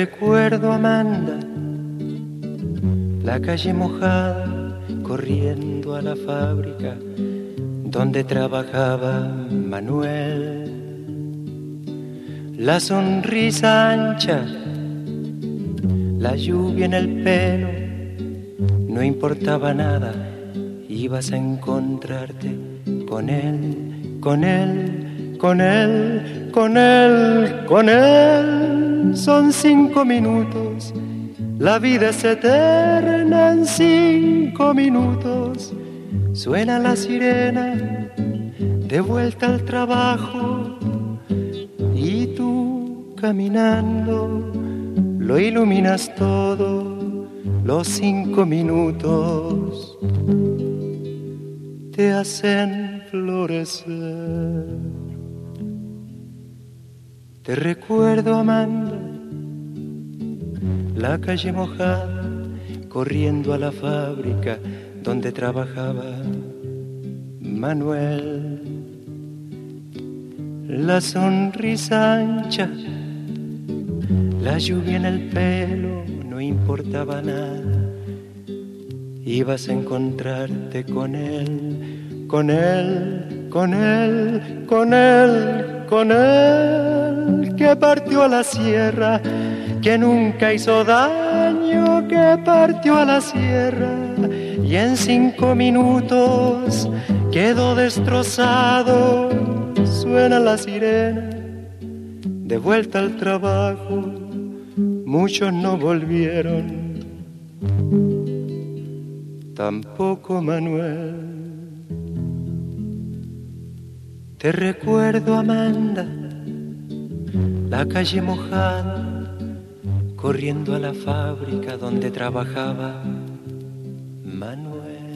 recuerdo, Amanda, la calle mojada, corriendo a la fábrica donde trabajaba Manuel. La sonrisa ancha, la lluvia en el pelo, no importaba nada, ibas a encontrarte con él, con él, con él, con él, con él. Son 5 minutos, la vida es eterna en 5 minutos. Suena la sirena, de vuelta al trabajo, y tú caminando lo iluminas todo. Los 5 minutos te hacen florecer. Te recuerdo, Amanda, la calle mojada, corriendo a la fábrica donde trabajaba Manuel. La sonrisa ancha, la lluvia en el pelo, no importaba nada, ibas a encontrarte con él, con él, con él, con él, con él, que partió a la sierra, que nunca hizo daño, que partió a la sierra y en 5 minutos quedó destrozado. Suena la sirena, de vuelta al trabajo, muchos no volvieron, tampoco Manuel. Te recuerdo, Amanda, la calle mojada, corriendo a la fábrica donde trabajaba Manuel.